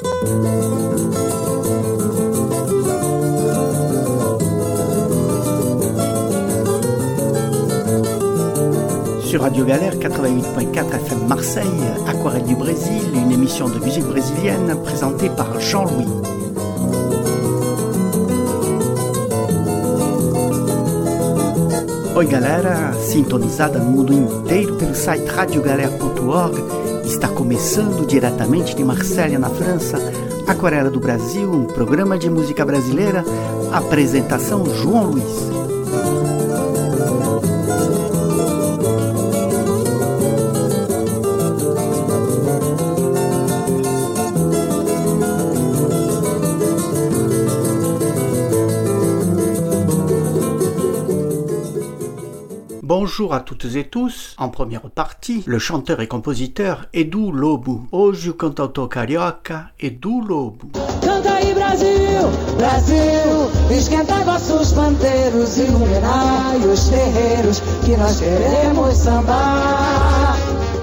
Sur Radio Galère 88.4 FM Marseille, Aquarelle du Brésil, une émission de musique brésilienne présentée par Jean-Louis. Oi galera, sintonizada no mundo inteiro pelo site radiogalera.org, está começando diretamente de Marselha, na França, Aquarela do Brasil, um programa de música brasileira, apresentação João Luiz. Bonjour à toutes et tous. En première partie, le chanteur et compositeur Edu Lobo. Hoje o cantautor carioca Edu Lobo. Canta aí Brasil, Brasil, esquenta vossos pandeiros, iluminai os terreiros que nós queremos sambar.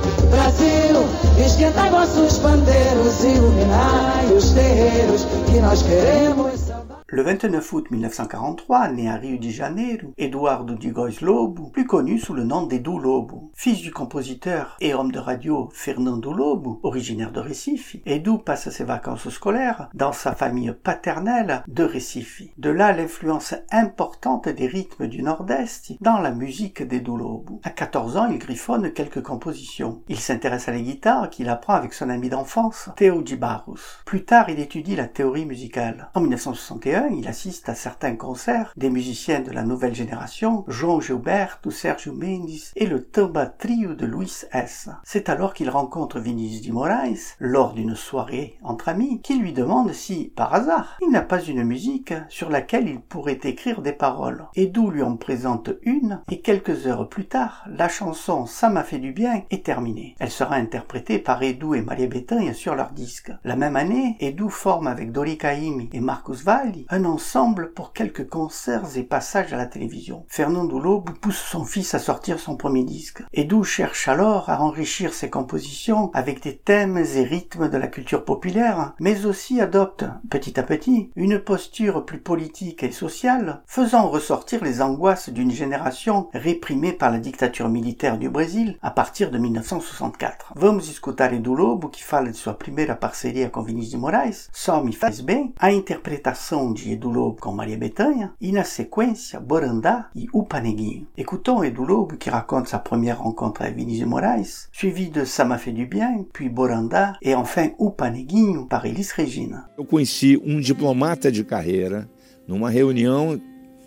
Brasil, esquenta vossos pandeiros, iluminai os terreiros que nós queremos sambar. Le 29 août 1943, né à Rio de Janeiro, Eduardo de Góes Lobo, plus connu sous le nom d'Edu Lobo. Fils du compositeur et homme de radio Fernando Lobo, originaire de Recife, Edu passe ses vacances scolaires dans sa famille paternelle de Recife. De là l'influence importante des rythmes du Nord-Est dans la musique d'Edu Lobo. À 14 ans, il griffonne quelques compositions. Il s'intéresse à la guitare qu'il apprend avec son ami d'enfance, Theo de Barros. Plus tard, il étudie la théorie musicale. En 1961, il assiste à certains concerts des musiciens de la nouvelle génération, João Gilberto, Sérgio Mendes et le Tamba Trio de Luis S. C'est alors qu'il rencontre Vinícius de Moraes, lors d'une soirée entre amis, qui lui demande si, par hasard, il n'a pas une musique sur laquelle il pourrait écrire des paroles. Edu lui en présente une, et quelques heures plus tard, la chanson Ça m'a fait du bien est terminée. Elle sera interprétée par Edu et Maria Bethânia sur leur disque. La même année, Edu forme avec Dori Caymmi et Marcus Valle un ensemble pour quelques concerts et passages à la télévision. Fernando Lobo pousse son fils à sortir son premier disque. Edu cherche alors à enrichir ses compositions avec des thèmes et rythmes de la culture populaire, mais aussi adopte, petit à petit, une posture plus politique et sociale, faisant ressortir les angoisses d'une génération réprimée par la dictature militaire du Brésil à partir de 1964. Vamos escutar Edu Lobo, que fala de sua primeira parceria com Vinícius de Moraes, Só Me Faz Bem, a interpretação de Edu Lobo com Maria Bethânia, e na sequência Borandá e Upa Neguinho. Écoutons Edu Lobo qui raconte sa première rencontre avec Vinícius de Moraes, suivi de Ça m'a fait du bien, puis Borandá et enfin Upa Neguinho par Elis Regina. Eu conheci um diplomata de carreira numa reunião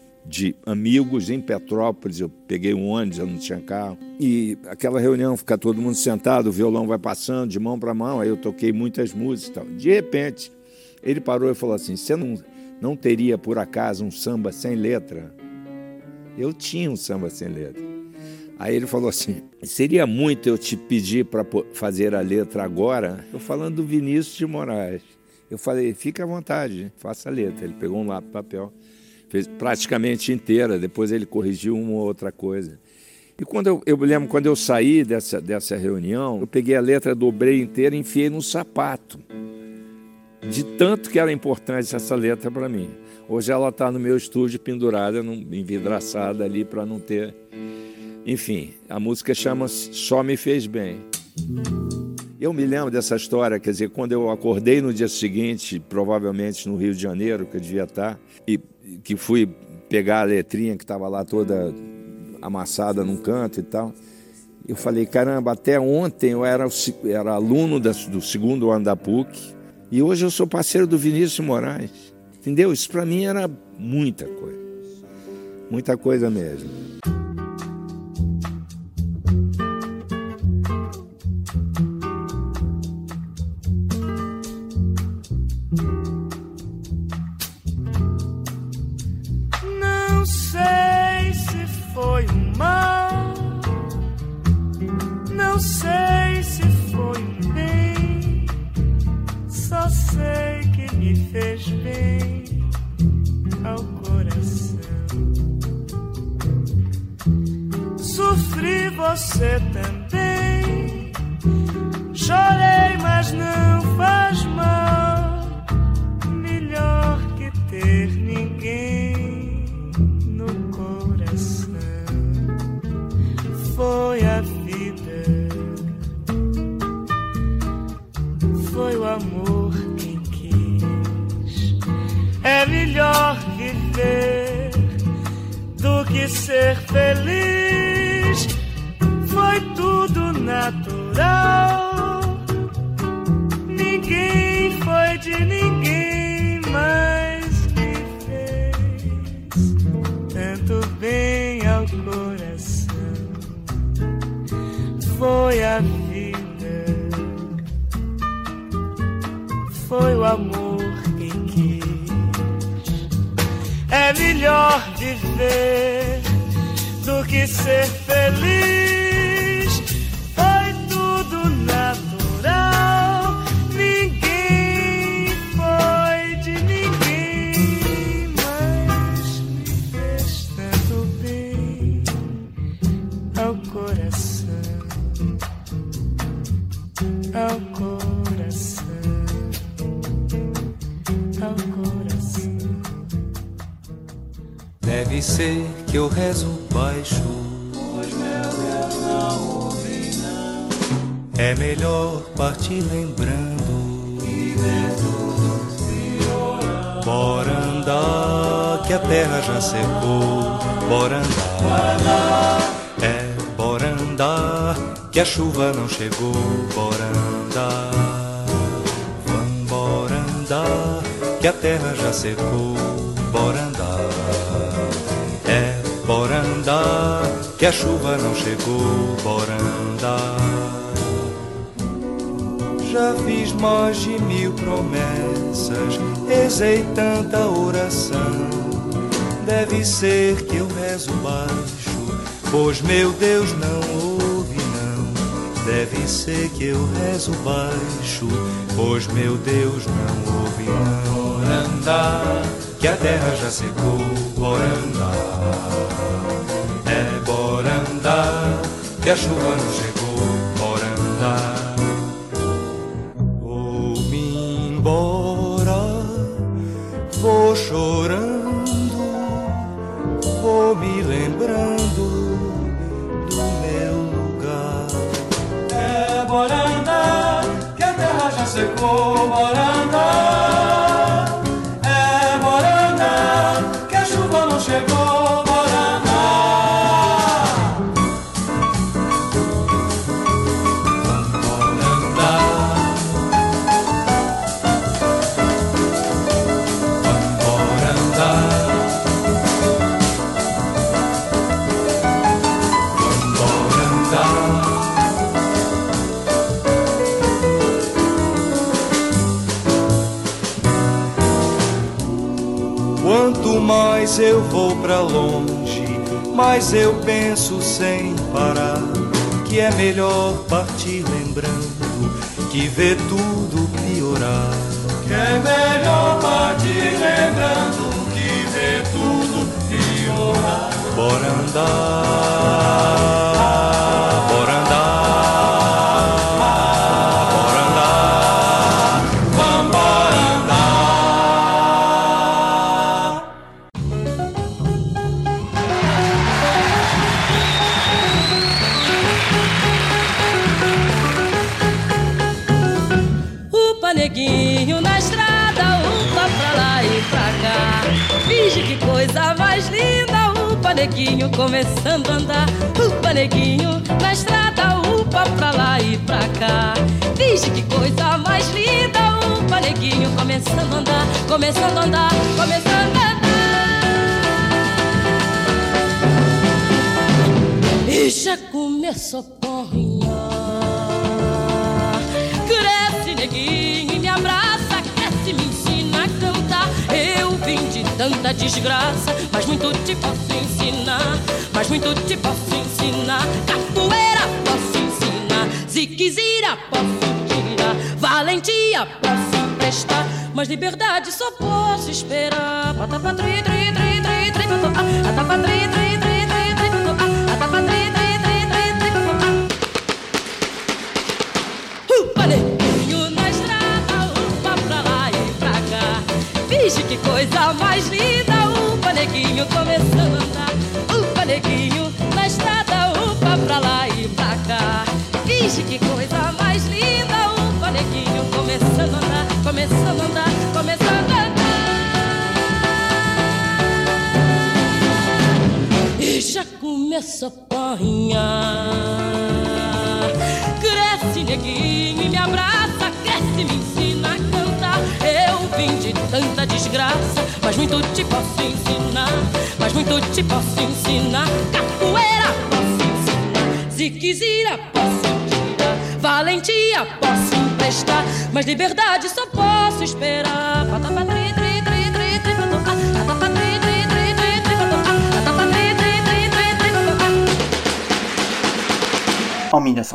de amigos em Petrópolis. Eu peguei um ônibus, eu não tinha carro, e aquela reunião, fica todo mundo sentado, o violão vai passando de mão para mão, aí eu toquei muitas músicas e tal. De repente, ele parou e falou assim: você não teria, por acaso, um samba sem letra? Eu tinha um samba sem letra. Aí ele falou assim: seria muito eu te pedir para fazer a letra agora? Eu falando do Vinícius de Moraes. Eu falei: fica à vontade, faça a letra. Ele pegou um lápis de papel, fez praticamente inteira, depois ele corrigiu uma ou outra coisa. E eu lembro, quando eu saí dessa reunião, eu peguei a letra, dobrei inteira e enfiei num sapato. De tanto que era importante essa letra para mim. Hoje ela está no meu estúdio pendurada, envidraçada ali para não ter... Enfim, a música chama-se Só Me Fez Bem. Eu me lembro dessa história, quer dizer, quando eu acordei no dia seguinte, provavelmente no Rio de Janeiro, que eu devia estar, e que fui pegar a letrinha que estava lá toda amassada num canto e tal, eu falei: caramba, até ontem eu era aluno do segundo ano da PUC, e hoje eu sou parceiro do Vinícius de Moraes. Entendeu? Isso para mim era muita coisa mesmo. Não sei se foi um mal, não sei se foi um bem, só sei que me fez bem ao coração. Sofri, você também, chorei, mas não faz mal. amor quem quis. É melhor viver do que ser feliz. Foi tudo natural. Ninguém foi de ninguém, mas me fez tanto bem ao coração. Foi a vida, foi o amor quem quis. É melhor viver do que ser feliz. Foi tudo natural. Ninguém foi de ninguém, mas me fez tanto bem ao coração, ao coração, ao coração. Deve ser que eu rezo baixo, pois meu Deus não ouve não. É melhor partir lembrando E ver tudo piorar. Bora andar, que a terra já secou. Bora andar, é, bora andar, que a chuva não chegou. Bora andar, vambora andar, que a terra já secou. Bora andar, é, bora andar, que a chuva não chegou. Bora andar. Já fiz mais de 1000 promessas, rezei tanta oração. Deve ser que eu rezo baixo, pois meu Deus não ouve não. Deve ser que eu rezo baixo, pois meu Deus não ouve não. Bora andar, que a terra já secou. Bora andar, é, bora andar, que a chuva não chegou. Bora andar. Vou-me embora, vou chorando, vou me lembrando do meu lugar. É, bora andar, que a terra já secou. Bora andar, é, bora andar, que a chuva não chegou. Bora andar, Bora andar, bora andar, bora andar. Quanto mais eu vou pra longe, mais eu penso sem parar que é melhor partir lembrando que ver tudo piorar. que é melhor partir lembrando que ver tudo piorar. Bora andar, bora andar, bora andar, vambora andar. Upa, neguinho na estrada, upa pra lá e pra cá. Finge que coisa mais linda, upa, neguinho começando a andar. Upa, neguinho na estrada, upa pra lá e pra cá. Finge que coisa mais linda, upa, neguinho começando a andar, começando a andar, começando a andar. E já começou a porrinhar. Cresce, neguinho, e me abraça, cresce, me ensina a cantar. Eu vim de tanta desgraça, mas muito te posso ensinar, mas muito te posso ensinar. Capoeira posso ensinar, ziquezira posso tirar, valentia posso emprestar, mas liberdade só posso esperar. Patapatri, tri, tri, tri, tri, patapatri, tri, tri, tri, tri, patapatri, tri, tri, tri, tri, upa, neguinho na estrada, upa pra lá e pra cá. Finge que coisa mais linda, upa, neguinho começando a andar. Upa, neguinho na estrada, upa pra lá e pra cá. Finge que coisa mais linda, upa, neguinho começando a andar, começo a apanhar. Cresce, neguinho, e me abraça, cresce, me ensina a cantar. Eu vim de tanta desgraça, mas muito te posso ensinar. Mas muito te posso ensinar. Capoeira posso ensinar, ziquezira posso tirar, valentia posso emprestar, mas liberdade só posso esperar. En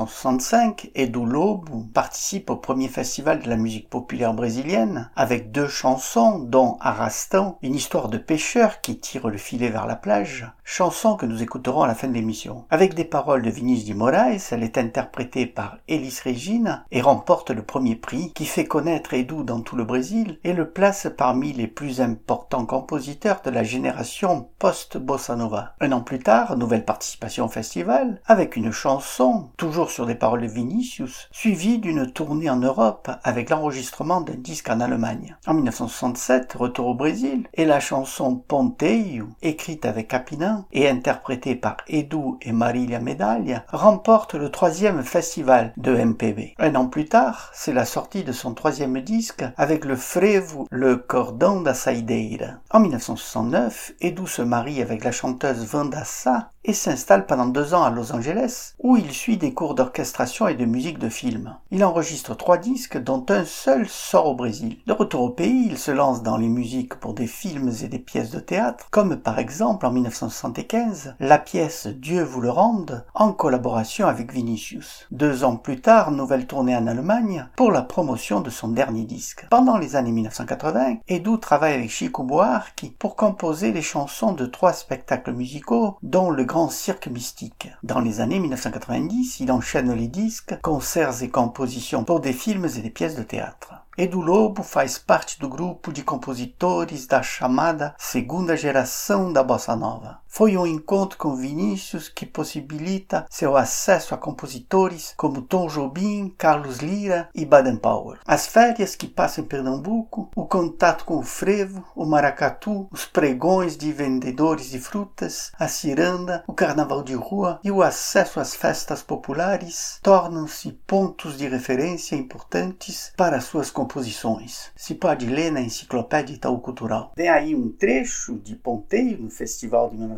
1965, Edu Lobo participe au premier festival de la musique populaire brésilienne avec 2 chansons, dont Arrastão, une histoire de pêcheur qui tire le filet vers la plage, chanson que nous écouterons à la fin de l'émission. Avec des paroles de Vinícius de Moraes, elle est interprétée par Elis Regina et remporte le premier prix qui fait connaître Edu dans tout le Brésil et le place parmi les plus importants compositeurs de la génération post-bossa nova. Un an plus tard, nouvelle participation au festival avec une chanson toujours sur des paroles de Vinícius, suivi d'une tournée en Europe avec l'enregistrement d'un disque en Allemagne. En 1967, retour au Brésil, et la chanson Ponteio, écrite avec Capinã et interprétée par Edu et Marília Medalha, remporte le 3e festival de MPB. Un an plus tard, c'est la sortie de son 3e disque avec le frevo Le Cordão da Saideira. En 1969, Edu se marie avec la chanteuse Wanda Sá et s'installe pendant 2 ans à Los Angeles, où il suit des cours d'orchestration et de musique de film. Il enregistre 3 disques, dont un seul sort au Brésil. De retour au pays, il se lance dans les musiques pour des films et des pièces de théâtre, comme par exemple en 1975, la pièce Dieu vous le rende, en collaboration avec Vinícius. 2 ans plus tard, nouvelle tournée en Allemagne pour la promotion de son dernier disque. Pendant les années 1980, Edu travaille avec Chico Buarque pour composer les chansons de 3 spectacles musicaux, dont le Grand Cirque Mystique. Dans les années 1990, il enchaîne les disques, concerts et compositions pour des films et des pièces de théâtre. Edu Lobo faz parte do grupo de compositores da chamada segunda geração da Bossa Nova. Foi encontro com Vinícius que possibilita seu acesso a compositores como Tom Jobim, Carlos Lyra e Baden Powell. As férias que passa em Pernambuco, o contato com o frevo, o maracatu, os pregões de vendedores de frutas, a ciranda, o carnaval de rua e o acesso às festas populares tornam-se pontos de referência importantes para suas composições. Se pode ler na Enciclopédia Itaú Cultural. Vem aí trecho de Ponteio no Festival de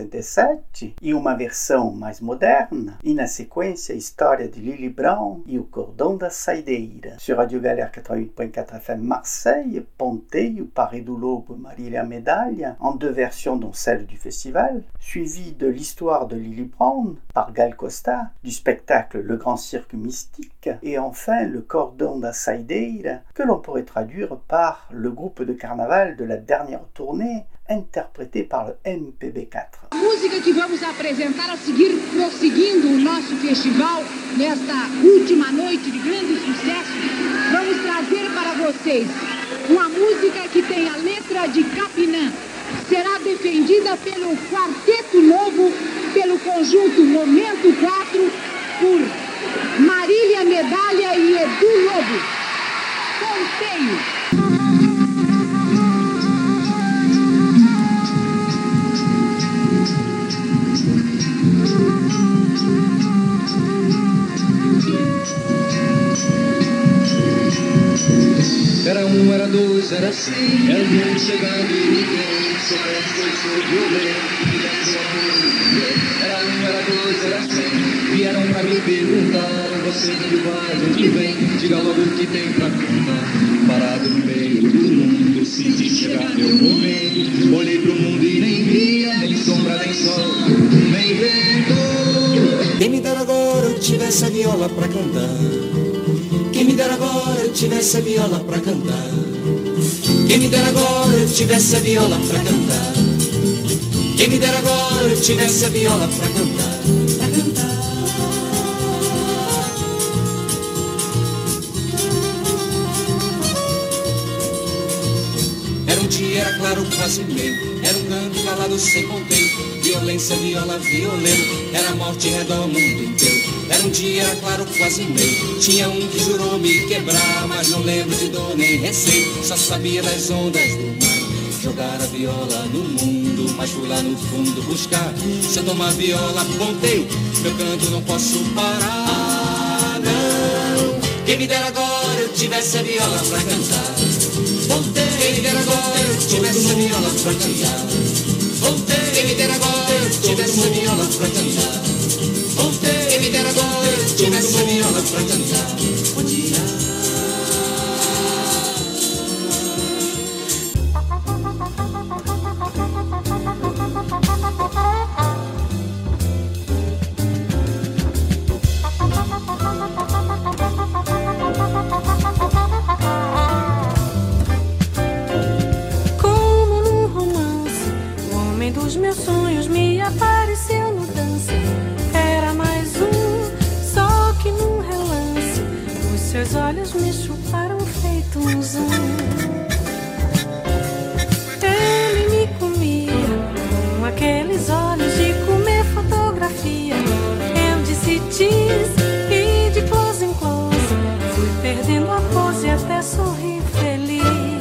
1967 e uma versão mais moderna, e na sequência a história de Lily Brown e o Cordão da Saideira. Sur Radio Galère 88.4 FM Marseille, Ponteio par Edu Lobo et Marília Medalha, en 2 versions dont celle du festival, suivi de l'histoire de Lily Brown par Gal Costa, du spectacle Le Grand Cirque Mystique, et enfin le Cordão da Saideira, que l'on pourrait traduire par le groupe de carnaval de la dernière tournée, interprété par le MPB4. A música que vamos apresentar a seguir, prosseguindo o nosso festival, nesta última noite de grande sucesso, vamos trazer para vocês uma música que tem a letra de Capinã. Será defendida pelo Quarteto Novo, pelo conjunto Momento 4, por Marília Medalha e Edu Lobo. Ponteio. Era 1, era 2, era 100, era o mundo chegando e ninguém soubesse que eu sou violento, que deve ser amor. Era 1, era 2, era 100, vieram pra me perguntar, você de vai, onde vem, diga logo o que tem pra contar. Parado no meio do mundo, senti chegar meu momento, olhei pro mundo e nem via, nem sombra, nem sol, nem vento. Quem me dera agora eu tivesse a viola pra cantar. Quem me dera agora eu tivesse a viola pra cantar. Quem me dera agora eu tivesse a viola pra cantar. Quem me dera agora eu tivesse a viola pra cantar. Pra cantar. Era um dia, era claro, quase meio. Era um canto calado sem ponteio. Violência, viola, violento. Era morte redor ao mundo inteiro. Era um dia, era claro, quase meio. Tinha um que jurou me quebrar, mas não lembro de dor nem receio. Só sabia das ondas do mar. jogar a viola no mundo, mas fui lá no fundo buscar. Se eu tomar viola, ponteio, meu canto não posso parar, não. Quem me dera agora eu tivesse a viola pra cantar. Ponteio, quem me dera agora eu tivesse a viola pra cantar. Ponteio, quem me dera agora eu tivesse a viola pra cantar. Ponteio, quem me dera agora eu tivesse a viola pra cantar. Meus sonhos me apareceu no dance. Era mais um, só que num relance. Os seus olhos me chuparam feito um zoom. Ele me comia com aqueles olhos de comer fotografia. Eu disse cheese e de close em close fui perdendo a pose até sorrir feliz.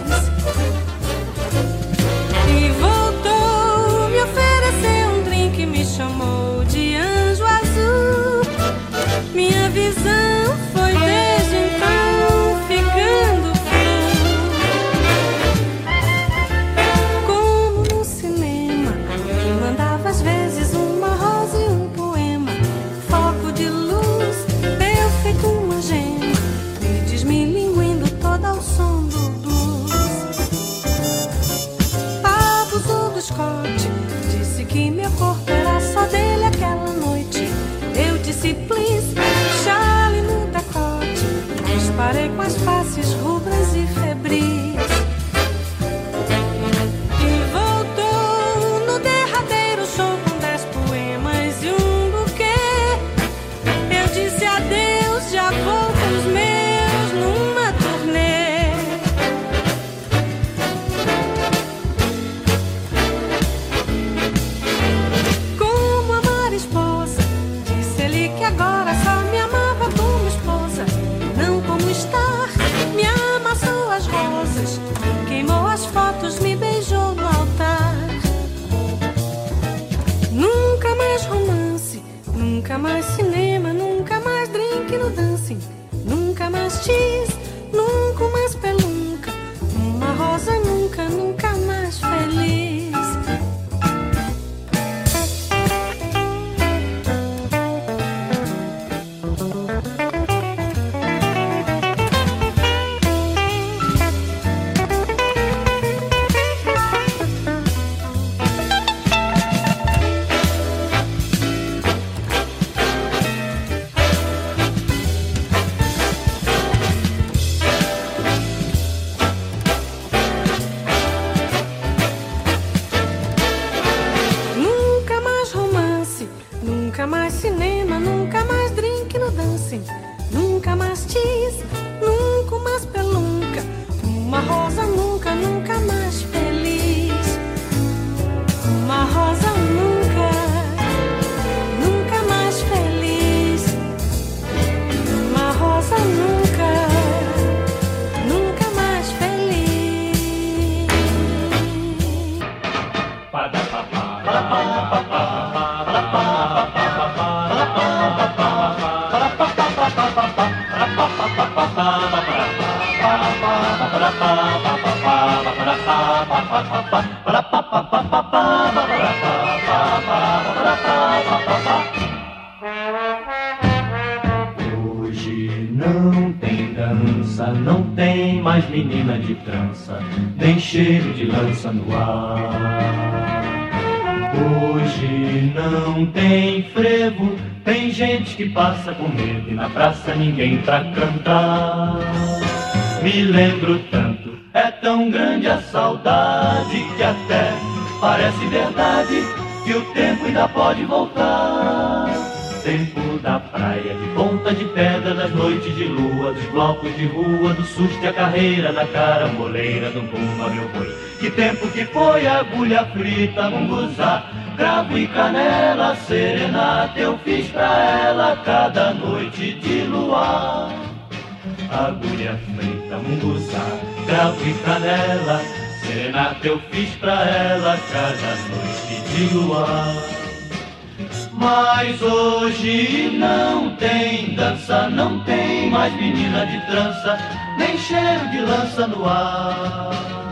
E voltou, me ofereceu um drink, me chamou de anjo azul. Minha visão foi desde então ficando full. Como no cinema, me mandava às vezes uma rosa e um poema. Foco de luz, eu feito uma gema, me desmilinguindo toda ao som do blues. Abusou do Scott, disse que meu corpo era só dele aquela noite. Eu disse please, Charlie no decote. Disparei com as faces rubras e febris. E voltou no derradeiro show com 10 poemas e um buquê. Eu disse adeus, já vou com os meus numa turnê. Como amar esposa, disse ele que agora só me amava como esposa, não como estar. Me amassou as rosas, queimou as fotos, me beijou no altar. Nunca mais romance, nunca mais cinema, nunca mais drink no dancing, nunca mais cheese, nunca mais pelunca, uma rosa nunca, nunca mais feliz. Nunca mais romance, nunca mais cinema, nunca mais drink no dancing, nunca mais cheese, nunca mais pelunca, uma rosa nunca, nunca mais feliz. Uma rosa nunca, nunca mais feliz. Uma rosa nunca, nunca mais feliz. Hoje não tem dança, não tem mais menina de trança, nem cheiro de lança no ar. Hoje não tem frevo, tem gente que passa com medo e na praça ninguém pra cantar. Me lembro tanto, é tão grande a saudade que até parece verdade que o tempo ainda pode voltar. Tempo da praia, de ponta de pedra, das noites de lua, dos blocos de rua, do susto e a carreira, da caramboleira, do bumba meu boi. Que tempo que foi, agulha frita, munguzá, cravo e canela, serenata eu fiz pra ela cada noite de luar. Agulha frita, munguzá, cravo e canela, serenata eu fiz pra ela cada noite de luar. Mas hoje não tem dança, não tem mais menina de trança, nem cheiro de lança no ar.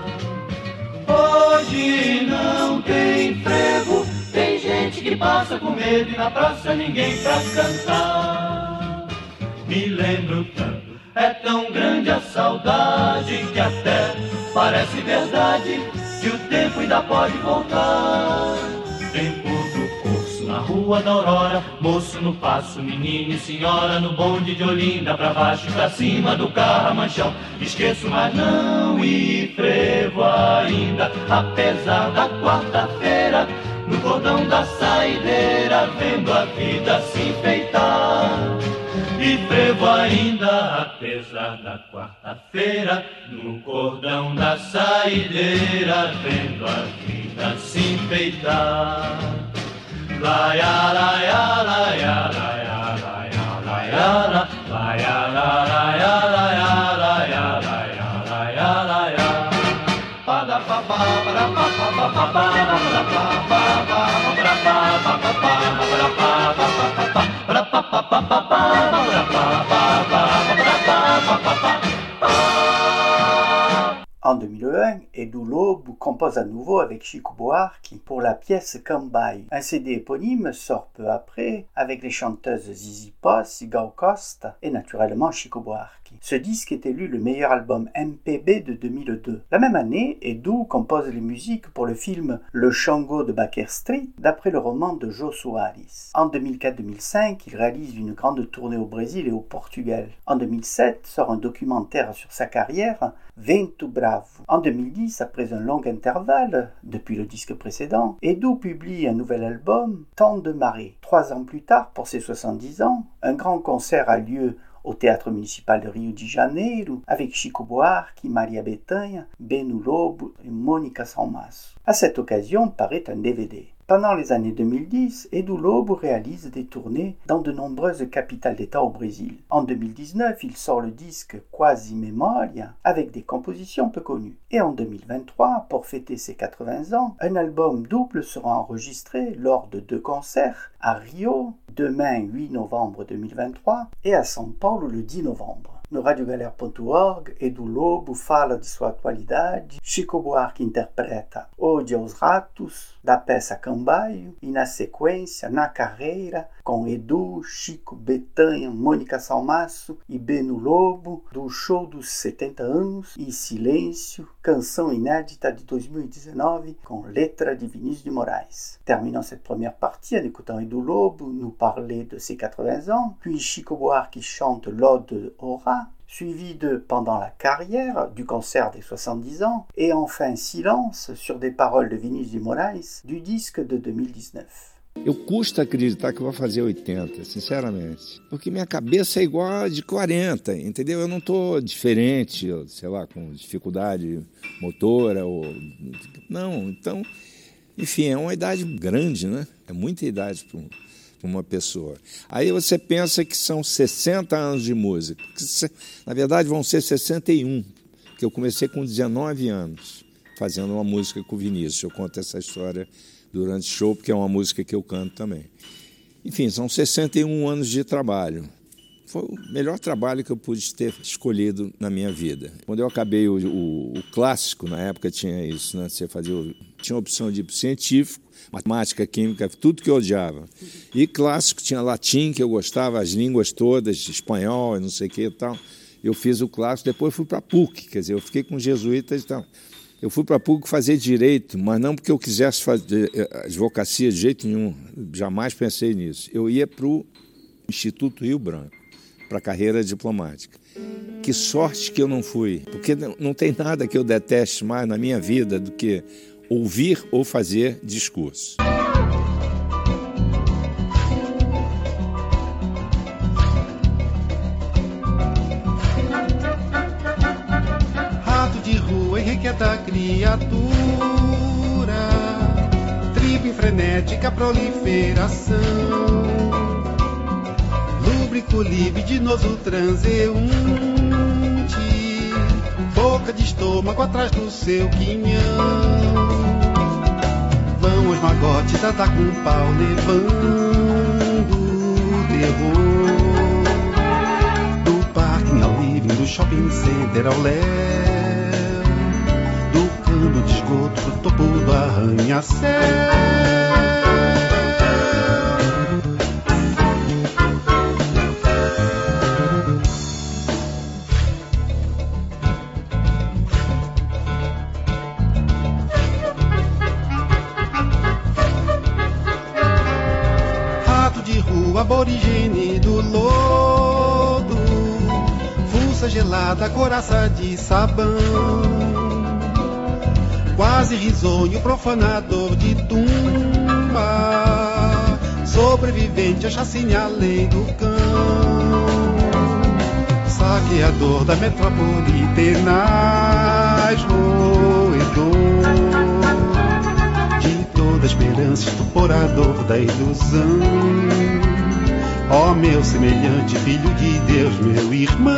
Hoje não tem frevo, tem gente que passa com medo e na praça ninguém pra cantar. Me lembro tanto, é tão grande a saudade que até parece verdade que o tempo ainda pode voltar. Tempo do curso na rua da Aurora, moço no passo, menino e senhora no bonde de Olinda, pra baixo e pra cima do Carramanchão. Esqueço, mas não e frevo ainda, apesar da quarta-feira, no cordão da saideira, vendo a vida se enfeitar. E frevo ainda, apesar da quarta-feira, no cordão da saideira, vendo a vida se enfeitar. Laia, laia, laia, laia, laia, laia, laia, laia, laia, laia, laia, laia, laia. Para pa pa para pa pa pa pa para pa pa pa para pa pa pa para pa pa pa para pa pa pa pa para pa pa para pa pa. En 2001, Edu Lobo compose à nouveau avec Chico Buarque pour la pièce Cambaio. Un CD éponyme sort peu après avec les chanteuses Zizi Posse, Gal Costa et naturellement Chico Buarque. Ce disque est élu le meilleur album MPB de 2002. La même année, Edu compose les musiques pour le film Le Xangô de Baker Street d'après le roman de Jô Soares. En 2004-2005, il réalise une grande tournée au Brésil et au Portugal. En 2007, sort un documentaire sur sa carrière, Vento Bravo. En 2010, après un long intervalle depuis le disque précédent, Edu publie un nouvel album, Temps de marée. 3 ans plus tard, pour ses 70 ans, un grand concert a lieu au Théâtre municipal de Rio de Janeiro avec Chico Buarque, Maria Bethânia, Benu Lobo et Mônica Salmaço. À cette occasion paraît un DVD. Pendant les années 2010, Edu Lobo réalise des tournées dans de nombreuses capitales d'État au Brésil. En 2019, il sort le disque Quasi Memoria avec des compositions peu connues. Et en 2023, pour fêter ses 80 ans, un album double sera enregistré lors de 2 concerts à Rio, demain 8 novembre 2023 et à São Paulo le 10 novembre. No radiogalera.org, Edu Lobo fala de sua atualidade, Chico Buarque interpreta Ode aos Ratos, da peça Cambaio, e na sequência, na carreira, com Edu, Chico, Bethânia, Mônica Salmaço e Benu Lobo, do show dos 70 anos e Silêncio, canção inédita de 2019, com letra de Vinícius de Moraes. Terminons cette première partie en écoutant Edu Lobo nous parler de ses 80 ans, puis Chico Buarque qui chante l'Ode au rat, suivi de Pendant la carrière, du concert des 70 ans, et enfin Silence, sur des paroles de Vinícius de Moraes, du disque de 2019. Eu custa acreditar que eu vou fazer 80, sinceramente. Porque minha cabeça é igual a de 40, entendeu? Eu não estou diferente, sei lá, com dificuldade motora. Não, então, enfim, é uma idade grande, né? É muita idade para uma pessoa. Aí você pensa que são 60 anos de música. Na verdade, vão ser 61, porque eu comecei com 19 anos, fazendo uma música com o Vinícius. Eu conto essa história durante o show, porque é uma música que eu canto também. Enfim, são 61 anos de trabalho. Foi o melhor trabalho que eu pude ter escolhido na minha vida. Quando eu acabei o clássico, na época tinha isso, né? Você tinha a opção de ir para o científico, matemática, química, tudo que eu odiava. E clássico, tinha latim, que eu gostava, as línguas todas, espanhol, não sei o que e tal. Eu fiz o clássico, depois fui para a PUC, quer dizer, eu fiquei com jesuítas e tal. Eu fui para a PUC fazer direito, mas não porque eu quisesse fazer advocacia de jeito nenhum, jamais pensei nisso. Eu ia para o Instituto Rio Branco, para a carreira diplomática. Que sorte que eu não fui, porque não tem nada que eu deteste mais na minha vida do que ouvir ou fazer discurso. Rato de rua, irrequieta criatura, tribo em frenética proliferação, lúbrico libidinoso transeunte, fogo troca de estômago atrás do seu quinhão. Vão os magotes tratar com pau, levando terror. Do parking ao living, do shopping center ao léu, do cano de esgoto pro topo do arranha-céu. Aborigene do lodo, fuça gelada, coraça de sabão, quase risonho, profanador de tumba, sobrevivente a chacina além do cão, saqueador da metrópole tenaz, roedor de toda esperança, estuporador da ilusão. Ó meu semelhante, filho de Deus, meu irmão.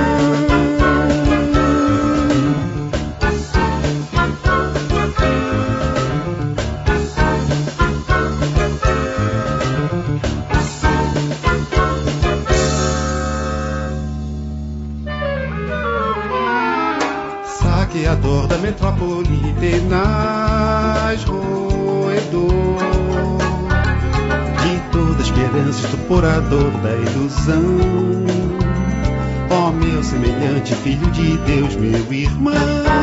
Saqueador da metrópole tenaz, roedor de toda esperança, estuporador da ilusão. Ó meu semelhante, filho de Deus, meu irmão.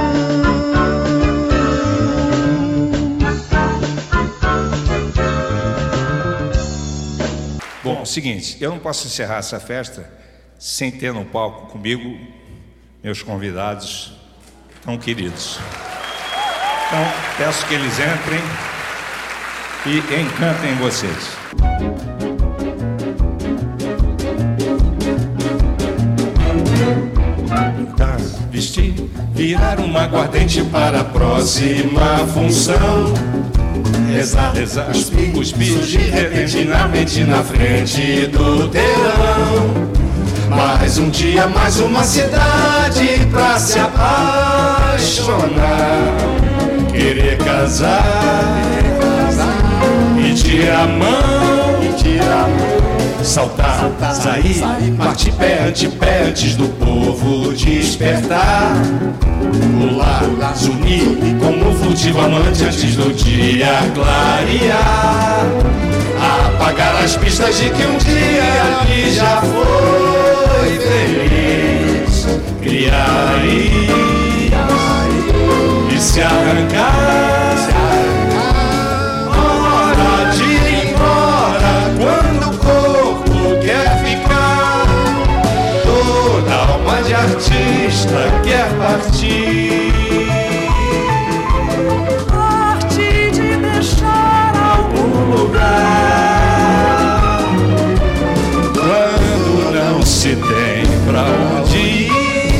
Bom, é o seguinte, eu não posso encerrar essa festa sem ter no palco comigo meus convidados tão queridos. Então, peço que eles entrem e encantem vocês. Vestir, virar uma aguardente para a próxima função. Rezar, cuspir, surgir repentinamente na frente do telão. Mais um dia, mais uma cidade pra se apaixonar. Querer casar e tirar a mão, saltar, sair, partir pé antes do povo despertar. Pular, zunir como um furtivo amante antes do dia clarear. Apagar as pistas de que um dia ali já foi feliz. Criar e se arrancar. Hora de ir embora quando o corpo quer ficar. Toda alma de artista quer partir. Arte de deixar algum lugar. Quando não se tem pra onde ir.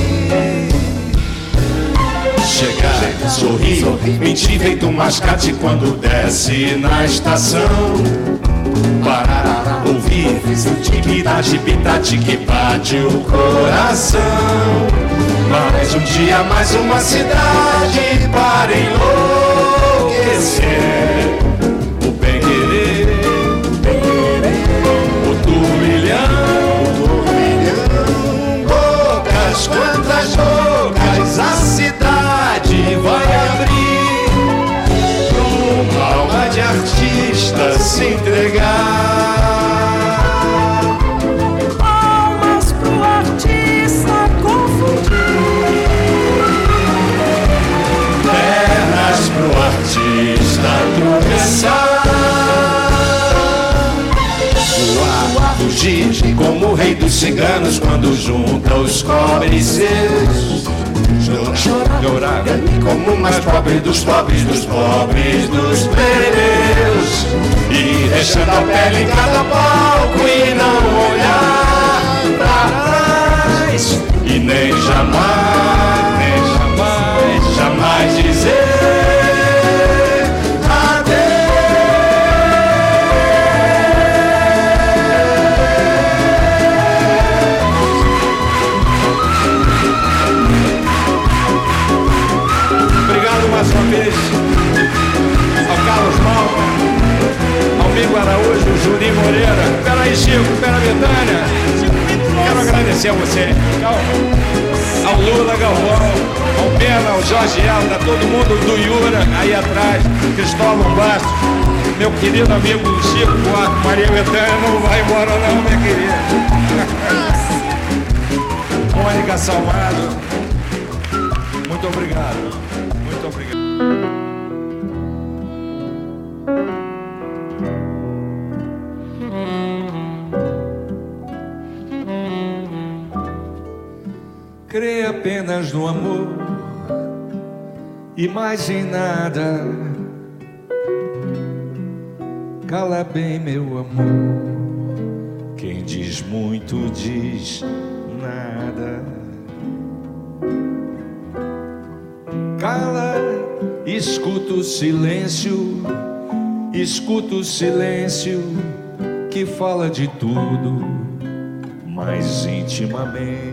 Chegar, sorrir, mentir feito mascate quando desce na estação. Parar, ouvir, sentir que pitate que bate o coração. Mais um dia, mais uma cidade para enlouquecer. O bem-querer, o turbilhão, bocas, quantas bocas a cidade vai abrir pra uma alma de artista se entregar. almas pro artista confundir. Pernas pro artista tropeçar. Voar, fugir como o rei dos ciganos quando junta os pobres seus. Chorar como o mais pobre dos pobres, dos pobres dos plebeus. E deixando a pele em cada palco e não olhar pra trás. E nem jamais dizer adeus. Chico, Pera Betânia. Quero agradecer a você, ao Lula Galvão, ao Pena, ao Jorge Elda, a todo mundo do Iura aí atrás, Cristóvão Bastos, meu querido amigo Chico Buarque, Maria Betânia, não vai embora não, minha querida. Mônica Salmado, muito obrigado, muito obrigado. Crê apenas no amor e mais em nada. Cala bem, meu amor, quem diz muito diz nada. Cala, escuta o silêncio que fala de tudo mais intimamente.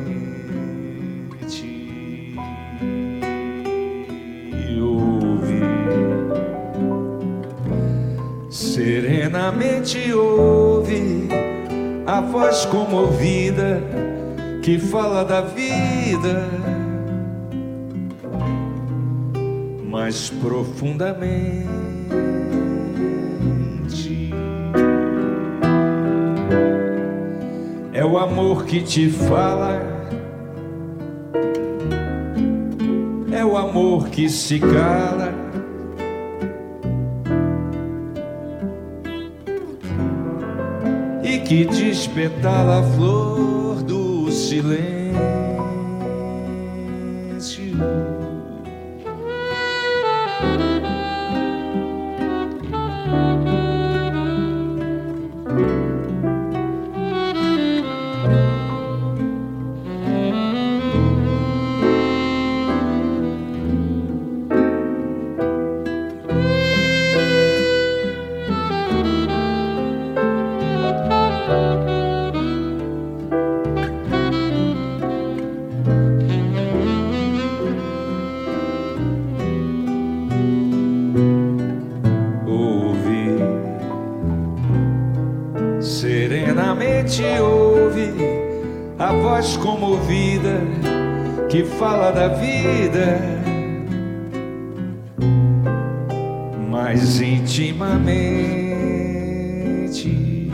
Serenamente ouve a voz comovida que fala da vida mais profundamente. É o amor que te fala, é o amor que se cala, que despetala a flor do silêncio. Comovida que fala da vida mais intimamente.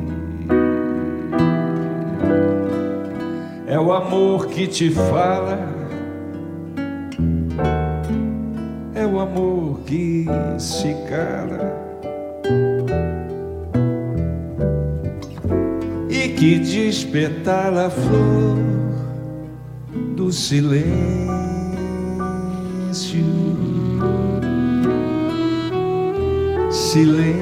É o amor que te fala, é o amor que se cala e que despetala a flor do silêncio. Silêncio.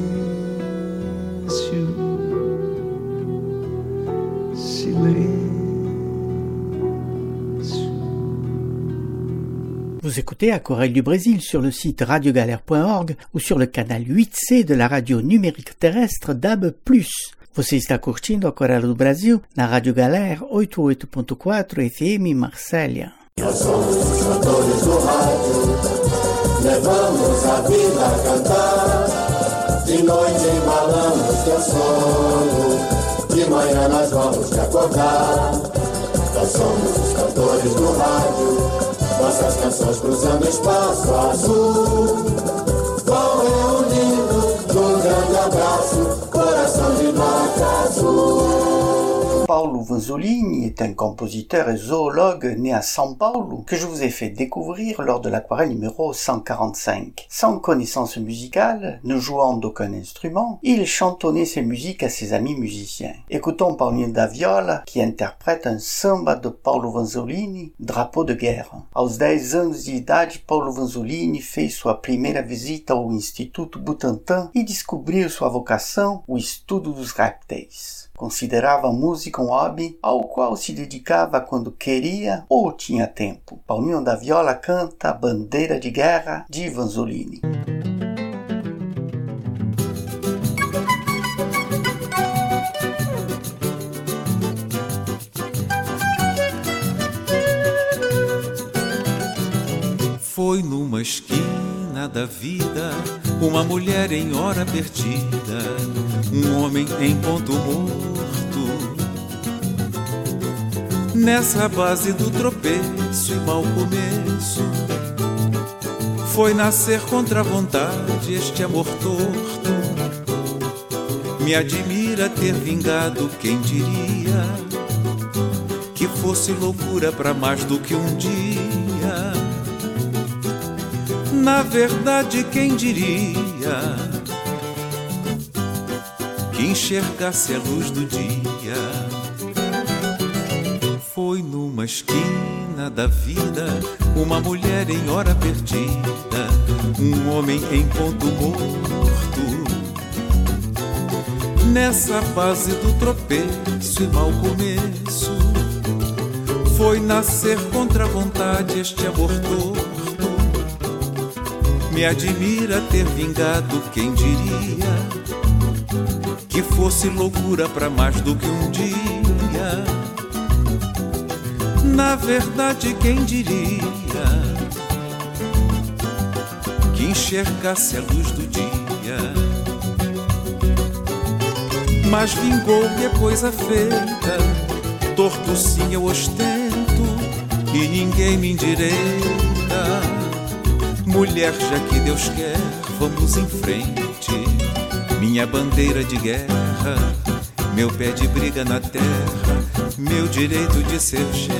Vous écoutez Aquarelle du Brésil sur le site radiogalère.org ou sur le canal 8C de la radio numérique terrestre DAB+. Você está curtindo Aquarelle do Brasil na Rádio Galère 88.4 FM Marsella. Nós somos os cantores do rádio, levamos a vida a cantar. De noite embalamos teu sono, de manhã nós vamos te acordar. Nós somos os cantores do rádio, nossas canções cruzando espaço azul, vão reunindo num grande abraço, coração de nota azul. Paulo Vanzolini est un compositeur et zoologue né à São Paulo que je vous ai fait découvrir lors de l'aquarelle numéro 145. Sans connaissance musicale, ne jouant d'aucun instrument, il chantonnait ses musiques à ses amis musiciens. Écoutons Paulinho da Viola qui interprète un samba de Paulo Vanzolini, Drapeau de Guerra. Aos 10 anos de idade, Paulo Vanzolini fez sua primeira visita ao Instituto Butantan e descobriu sua vocação, o estudo dos répteis. Considerava a música um hobby ao qual se dedicava quando queria ou tinha tempo. Paulinho da Viola canta Bandeira de Guerra de Vanzolini. Foi numa esquina da vida uma mulher em hora perdida. um homem em ponto morto. Nessa base do tropeço e mau começo, foi nascer contra a vontade este amor torto. Me admira ter vingado, quem diria que fosse loucura pra mais do que um dia. Na verdade, quem diria que enxergasse a luz do dia. Foi numa esquina da vida, uma mulher em hora perdida, um homem em ponto morto. Nessa fase do tropeço e mau começo, foi nascer contra a vontade este amor torto. Me admira ter vingado, quem diria que fosse loucura pra mais do que um dia. Na verdade, quem diria que enxergasse a luz do dia. Mas vingou-me a coisa feita, torto sim eu ostento e ninguém me endireita. Mulher, já que Deus quer, vamos em frente. Minha bandeira de guerra, meu pé de briga na terra, meu direito de ser gente.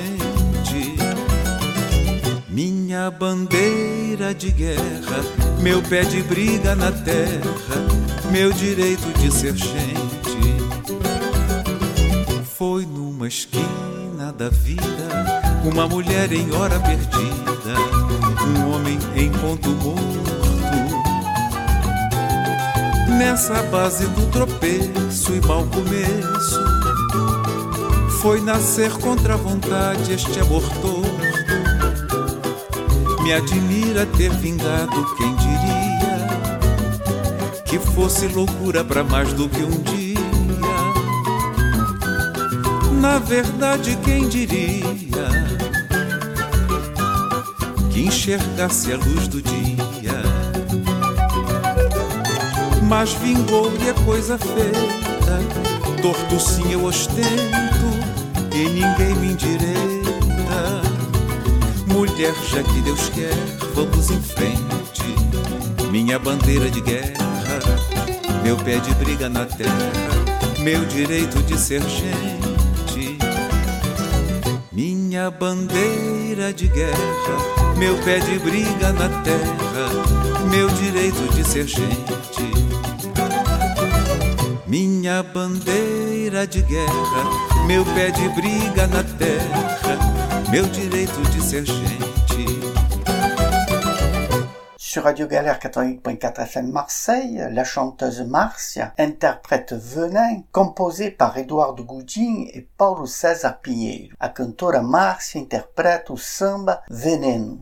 Minha bandeira de guerra, meu pé de briga na terra, meu direito de ser gente. Foi numa esquina da vida, uma mulher em hora perdida, um homem em ponto morto. Nessa base do tropeço e mau começo, foi nascer contra a vontade este amor torto. Me admira ter vingado, quem diria que fosse loucura pra mais do que um dia. Na verdade, quem diria que enxergasse a luz do dia. Mas vingou-lhe a coisa feita, torto sim eu ostento e ninguém me endireita. Mulher, já que Deus quer, vamos em frente. Minha bandeira de guerra, meu pé de briga na terra, meu direito de ser gente. Minha bandeira de guerra, meu pé de briga na terra, meu direito de ser gente. Minha bandeira de guerra, meu pé de briga na terra, meu direito de ser gente. Sur Radio Galère 88.4 FM Marseille, la chanteuse Marcia interprète Venin, composé par Eduardo Gudin et Paulo César Pinheiro. A cantora Marcia interpreta o samba Veneno.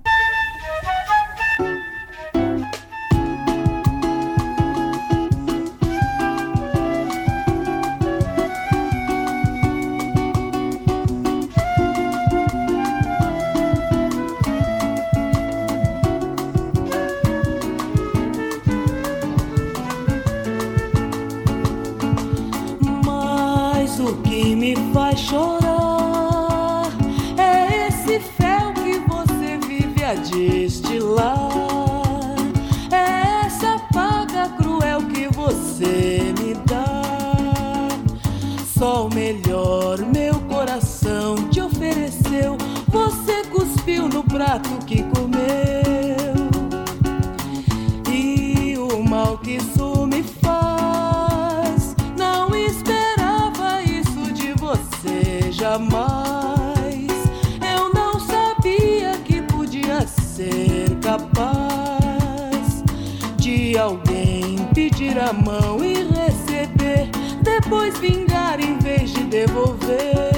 Chorar é esse fel que você vive a destilar, é essa paga cruel que você me dá. Só o melhor meu coração te ofereceu, você cuspiu no prato que comeu, e o mal que isso me faz, não esperava isso de você jamais. Eu não sabia que podia ser capaz de alguém pedir a mão e receber, depois vingar em vez de devolver.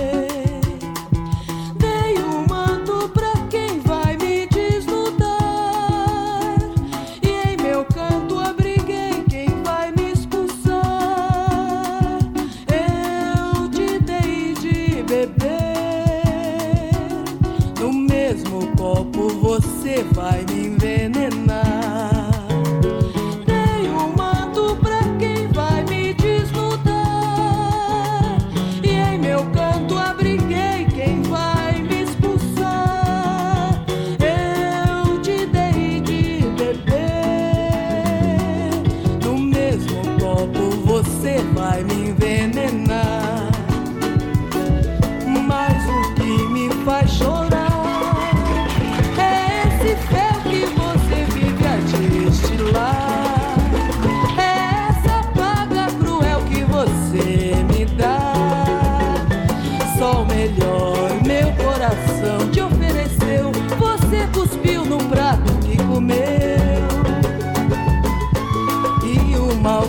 Dei um manto pra quem vai me desnudar, e em meu canto abriguei quem vai me expulsar. Eu te dei de beber, no mesmo copo você vai me envenenar. Dei um manto pra quem vai me desnudar,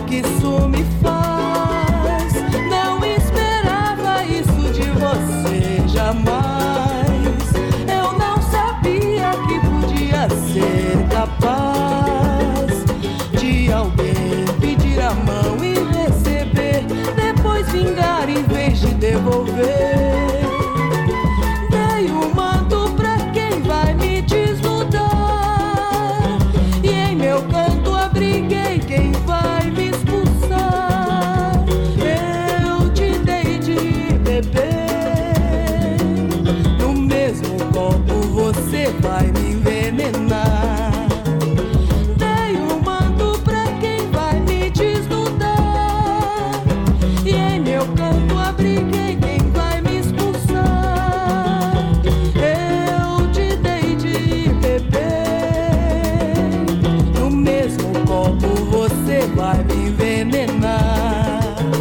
que isso me faz. Não esperava isso de você jamais. Eu não sabia que podia ser capaz de alguém pedir a mão e receber, depois vingar em vez de devolver. Dei o manto pra quem vai me desnudar, e em meu canto abriguei quem vai me expulsar. Eu te dei de beber, no mesmo copo você vai me envenenar. Dei o manto pra quem vai me desnudar, e em meu canto abriguei quem vai me expulsar. Eu te dei de beber, no mesmo copo você vai me envenenar.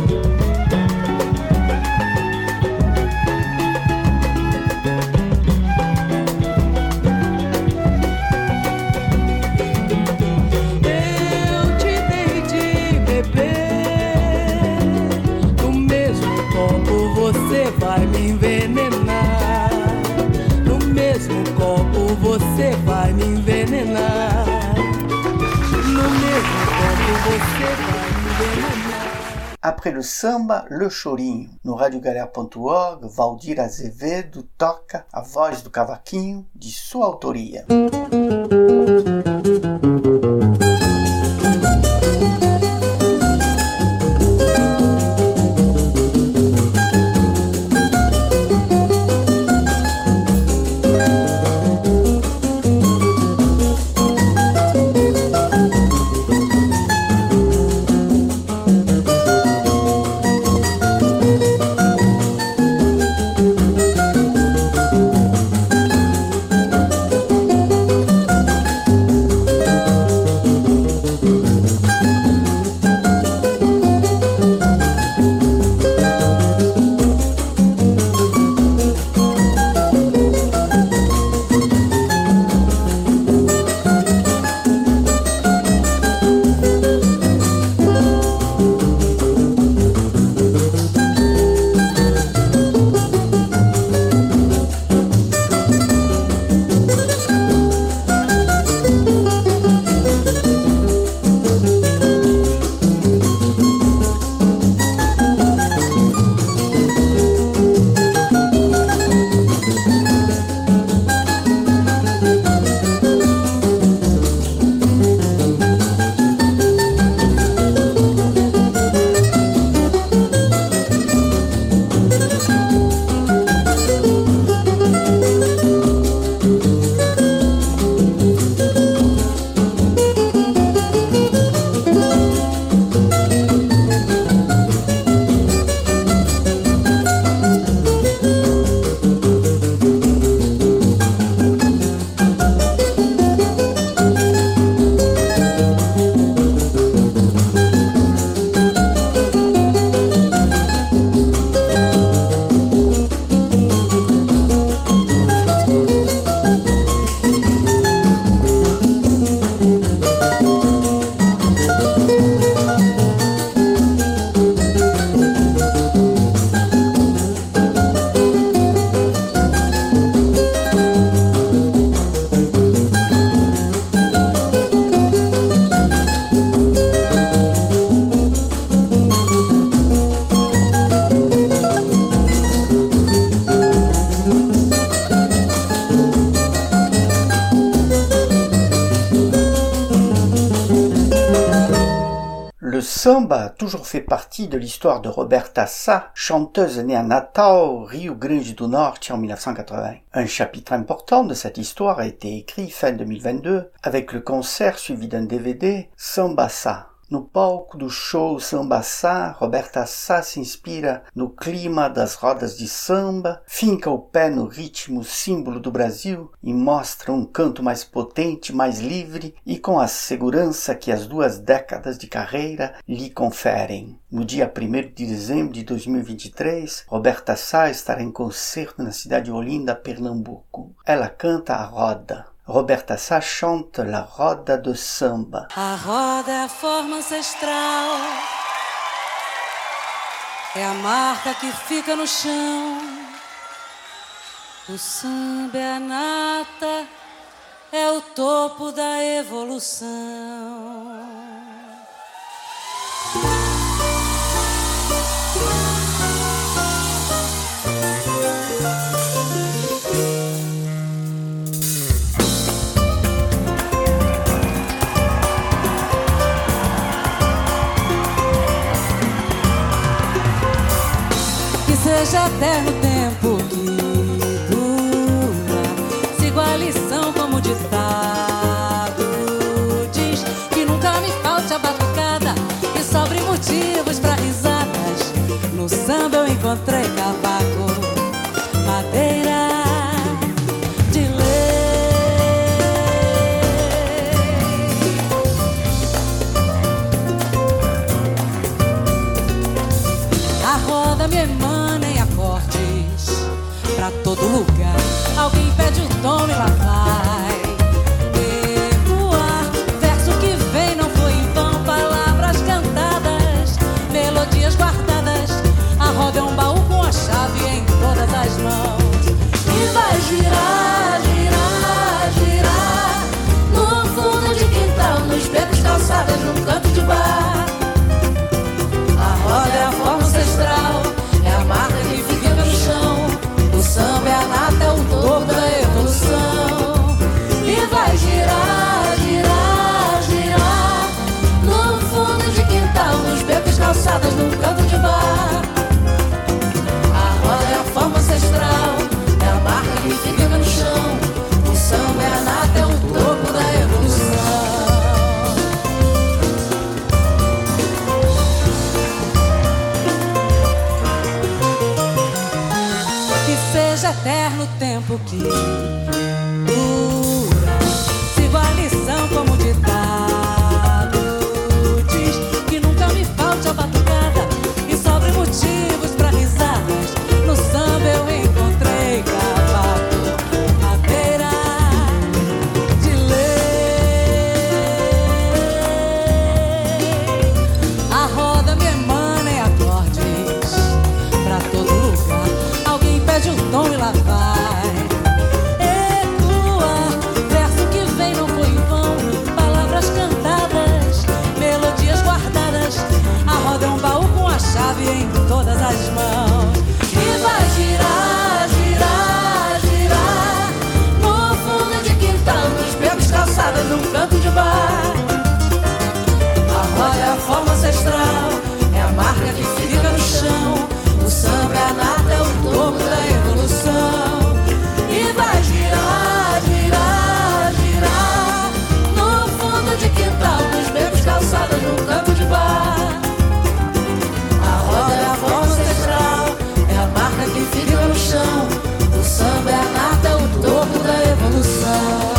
Eu te dei de beber, no mesmo copo você vai me envenenar. No mesmo copo você vai me envenenar. No mesmo copo você vai me envenenar. Après le samba, le chorinho. No radiogalera.org, Valdir Azevedo toca a voz do cavaquinho de sua autoria. Le samba a toujours fait partie de l'histoire de Roberta Sá, chanteuse née à Natal, Rio Grande do Norte en 1980. Un chapitre important de cette histoire a été écrit fin 2022 avec le concert suivi d'un DVD Samba Sá. No palco do show Samba Sá, Roberta Sá se inspira no clima das rodas de samba, finca o pé no ritmo símbolo do Brasil e mostra um canto mais potente, mais livre e com a segurança que as 2 décadas de carreira lhe conferem. No dia 1º de dezembro de 2023, Roberta Sá estará em concerto na cidade de Olinda, Pernambuco. Ela canta a roda. Roberta Sá chante La Roda do Samba. A roda é a forma ancestral, é a marca que fica no chão. O samba é a nata, é o topo da evolução. Seja eterno o tempo que dura, sigo a lição como ditado diz, que nunca me falte a batucada e sobre motivos pra risadas. No samba eu encontrei cavaco, madeira de lei. A roda me emana pra todo lugar, alguém pede o tom e lá vai ecoar. Verso que vem não foi em vão, palavras cantadas, melodias guardadas. A roda é um baú com a chave em todas as mãos e vai girar, girar, girar no fundo de quintal, nos becos, calçadas, num canto de bar. A roda é a forma ancestral, é a marca que fica no chão. O samba é a nata, é o topo da evolução. E vai girar, girar, girar no fundo de quintal, nos becos, calçadas, num canto de bar. A roda é a forma ancestral, é a marca que fica no chão. O samba é a nata, é o topo da evolução. Seja eterno o tempo que dura, sigo a lição como ditado diz, que nunca me falte a batucada e sobre motivos pra risadas. No samba eu encontrei cavaco, madeira de lei. A roda me emana em acordes pra todo lugar, alguém pede o tom e lá vai ecoar. Verso que vem não foi em vão, palavras cantadas, melodias guardadas. A roda é um baú com a chave em todas as mãos e vai girar, girar, girar no fundo de quintal, nos becos, calçadas, num canto de bar. A roda é a forma ancestral, é a marca que fica no chão. O samba é a nata, é o topo da evolução. E vai girar, girar, girar no fundo de quintal, nos becos, calçadas, num canto de bar. A roda é a forma ancestral, é a marca que fica no chão. O samba é a nata, é o topo da evolução.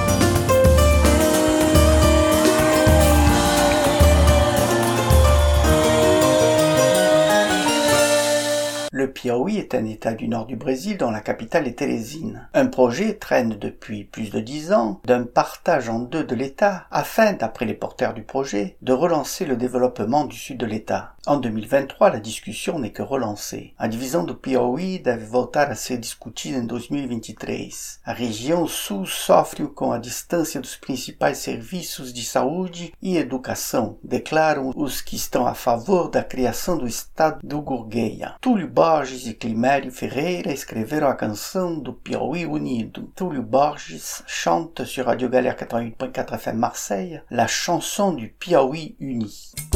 Le Piauí est un état du nord du Brésil dont la capitale est Teresina. Un projet traîne depuis plus de 10 ans d'un partage en deux de l'état afin, d'après les porteurs du projet, de relancer le développement du sud de l'état. En 2023, la discussion n'est que relancée. A divisão do Piauí deve voltar a ser discutida em 2023. A região sul sofre com a distância dos principais serviços de saúde e educação, declaram os que estão a favor da criação do estado do Gurgueia. Túlio Borges e Climério Ferreira escreveram a canção do Piauí Unido. Túlio Borges chante sur Radio Galère 88.4 FM Marseille la chanson du Piauí uni.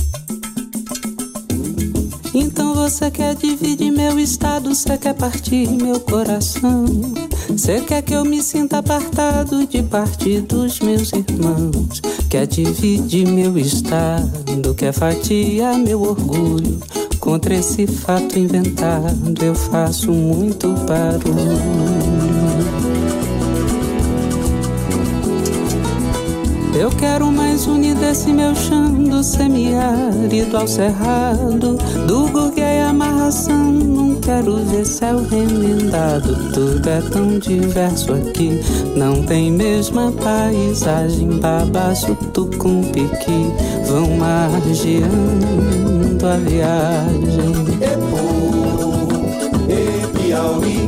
Então você quer dividir meu estado, você quer partir meu coração. Você quer que eu me sinta apartado de parte dos meus irmãos. Quer dividir meu estado, quer fatiar meu orgulho. Contra esse fato inventado eu faço muito barulho. Eu quero mais unir desse meu chão, do semiárido ao cerrado, do gurguei à amarração. Não quero ver céu remendado. Tudo é tão diverso aqui, não tem mesma paisagem. Babaço, Tucumpiqui vão margeando a viagem. Piauí,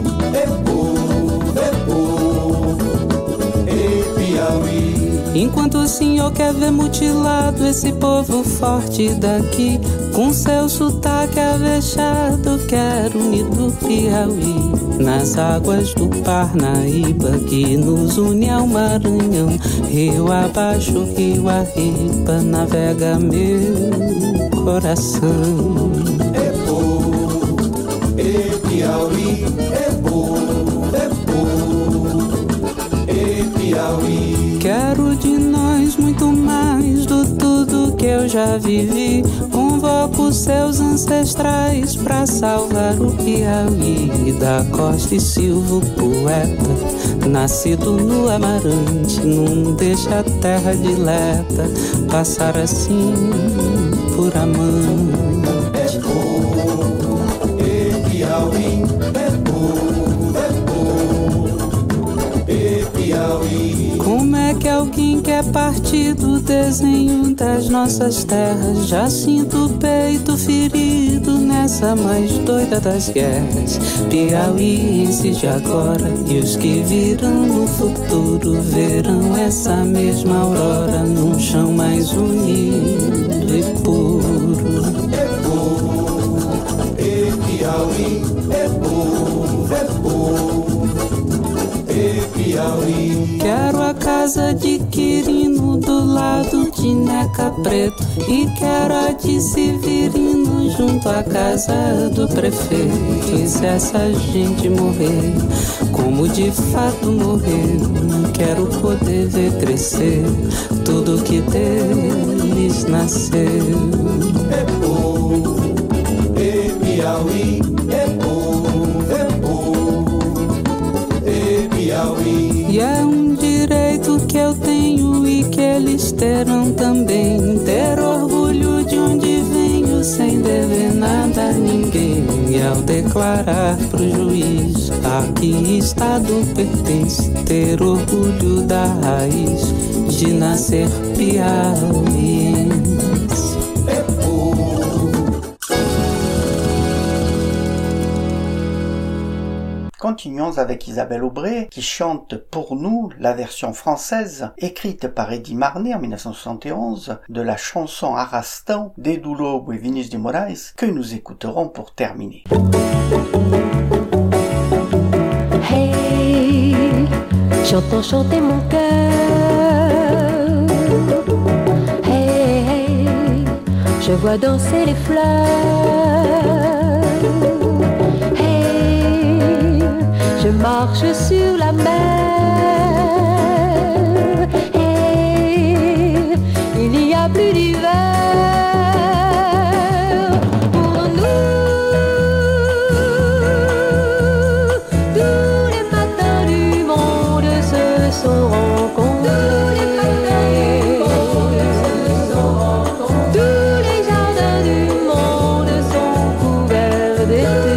Piauí. Enquanto o senhor quer ver mutilado esse povo forte daqui, com seu sotaque avexado, quero unir do Piauí, nas águas do Parnaíba, que nos une ao Maranhão. Rio abaixo, rio arriba, navega meu coração. Piauí, Piauí. Quero de nós muito mais do tudo que eu já vivi. Convoco seus ancestrais pra salvar o Piauí. Da Costa e Silva, poeta, nascido no Amarante, não deixa a terra dileta passar assim por amante. Piauí, Piauí. Como é que alguém quer partir do desenho das nossas terras? Já sinto o peito ferido nessa mais doida das guerras. Piauienses de agora e os que virão no futuro verão essa mesma aurora num chão mais unido e puro. Piauí, Piauí. Quero a casa de Quirino do lado de Neca Preto, e quero a de Severino junto à casa do prefeito. E se essa gente morrer, como de fato morreu, quero poder ver crescer tudo que deles nasceu. Piauí, Piauí. E é um direito que eu tenho e que eles terão também. Ter orgulho de onde venho sem dever nada a ninguém. E ao declarar pro juiz a que estado pertence, ter orgulho da raiz de nascer piauiense. Continuons avec Isabelle Aubray, qui chante pour nous la version française, écrite par Eddie Marnet en 1971, de la chanson Arrastan d'Edu Lobo et Vinícius de Moraes, que nous écouterons pour terminer. Hey, j'entends chanter mon cœur. Hey, hey, je vois danser les fleurs. Je marche sur la mer et il n'y a plus d'hiver. Pour nous, tous les matins du monde se sont rencontrés. Tous les jardins du monde sont couverts d'été.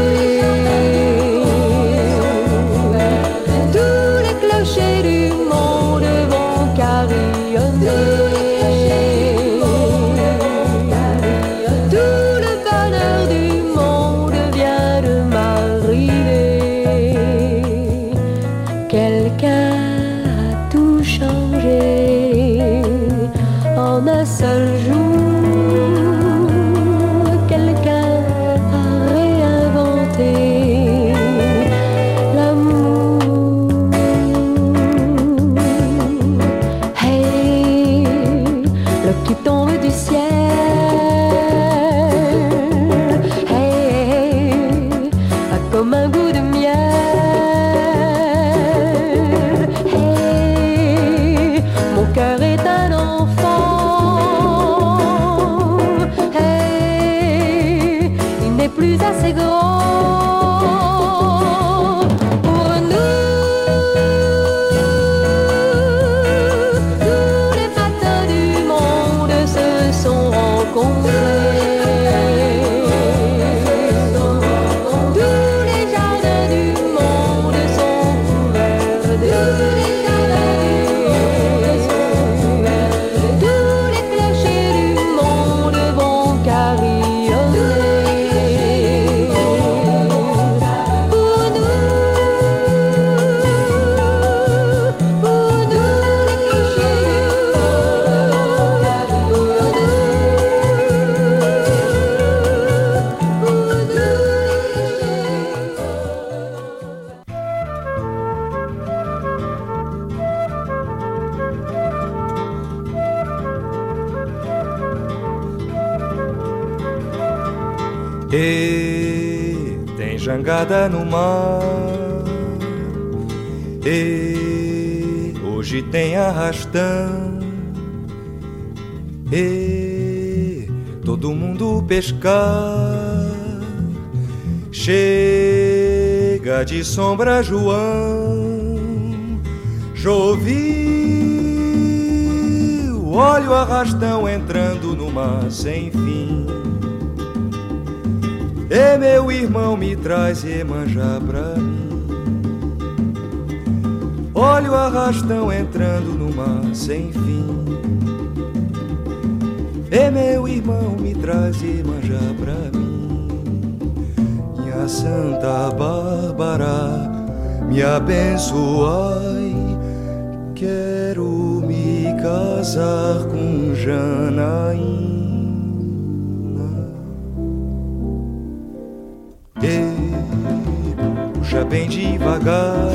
E tem jangada no mar. E hoje tem arrastão. E todo mundo pescar. Chega de sombra, João. Choveu, olha o arrastão entrando no mar sem fim. E meu irmão me traz Iemanjá pra mim. Olha o arrastão entrando no mar sem fim. E meu irmão me traz Iemanjá pra mim. Minha Santa Bárbara, me abençoai. Quero me casar com Janaína. E puxa bem devagar,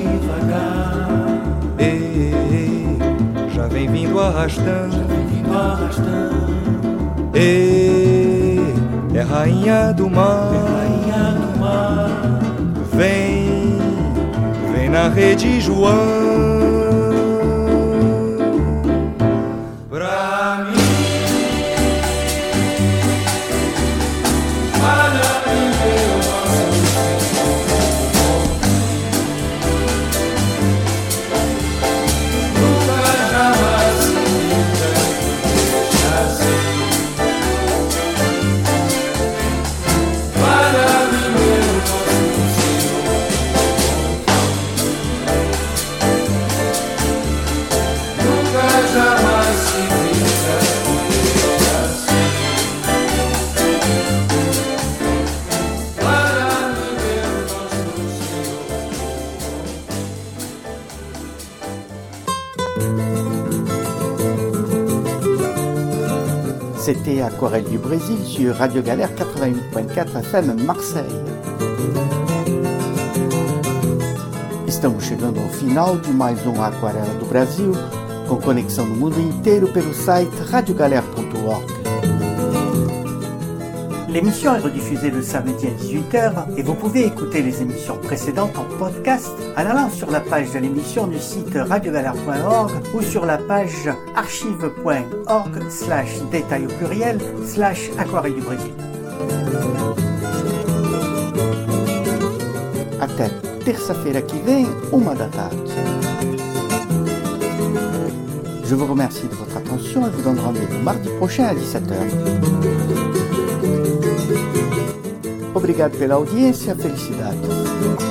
e já vem vindo arrastando, e é rainha do mar, vem na rede, João. C'était Aquarelle du Brésil sur Radio Galère 88.4 FM Marseille. Estamos chegando ao final de mais um Aquarela do Brasil, com conexão no mundo inteiro pelo site radiogalère.org. L'émission est rediffusée le samedi à 18h et vous pouvez écouter les émissions précédentes en podcast en allant sur la page de l'émission du site radiogalère.org ou sur la page archive.org/détail au pluriel/Aquarelle du Brésil. Até terça-feira que vem, 1h. Je vous remercie de votre attention et vous donne rendez-vous mardi prochain à 17h. Obrigado pela audiência, felicidades.